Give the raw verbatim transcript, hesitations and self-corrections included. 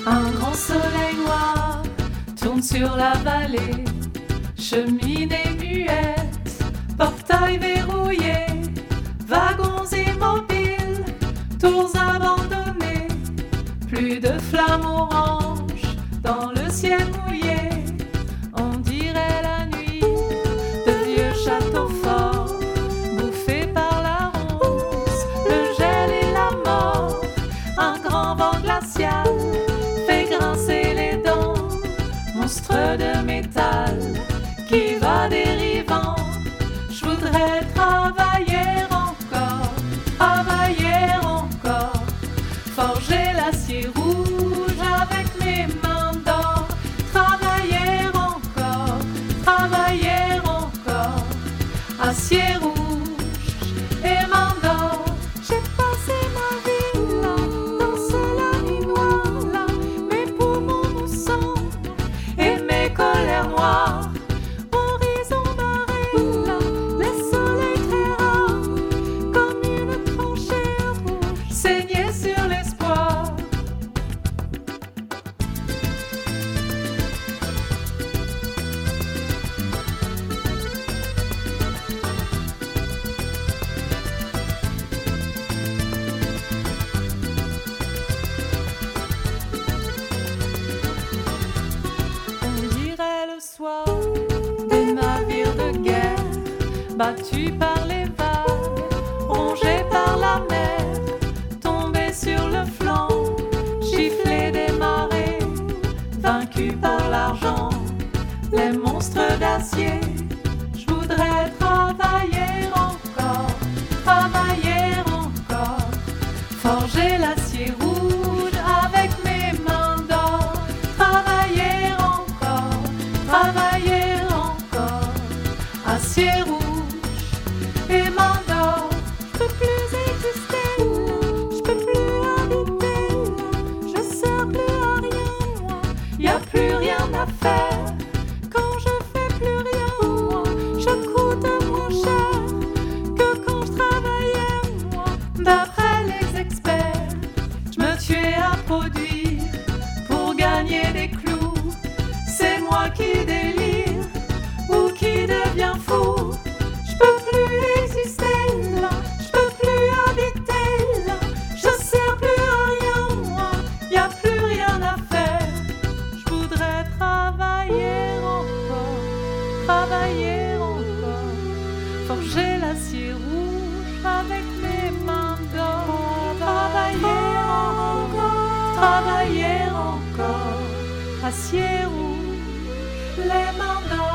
Un grand soleil noir tourne sur la vallée, cheminée muette, portail verrouillé, wagons immobiles, tours abandonnées, plus de flammes oranges dans le ciel mouillé. On dirait la nuit de vieux châteaux forts, bouffés par la ronce, le gel et la mort. Un grand vent glacial fait grincer les dents, monstre de métal qui va dérivant. Je voudrais travailler encore, travailler encore, forger l'acier rouge avec mes mains d'or. Travailler encore, travailler encore, acier rouge et mains d'or. J'ai passé ma vie là, dans ce lit noir là, mes poumons nous sombre et mes colères noires. Horizon barré là, les soleils très rares, comme une tranchée rouge saignée sur l'espoir. On dirait le soir des navires de guerre, battus par les vagues, rongés par la mer, tombés sur le flanc, giflés des marées, vaincus par l'argent, les monstres d'acier. Je voudrais travailler encore, travailler encore, forger l'acier rouge avec mes mains d'or. Travailler encore, travailler encore, acier rouge et mains d'or. Je peux plus exister là, je peux plus habiter là, je sers plus à rien moi, y a plus rien à faire. Quand je fais plus rien moi, je coûte moins cher que quand je travaillais moi. D'après les experts, je me tuais à produire pour gagner des clous. C'est moi qui délire ou qui devient fou. Je peux plus exister là, je peux plus habiter là, je sers plus à rien moi, y a plus rien à faire. Je voudrais travailler encore, travailler encore, forger l'acier rouge avec mes mains d'or. Travailler encore, travailler encore, acier rouge, les mains d'or.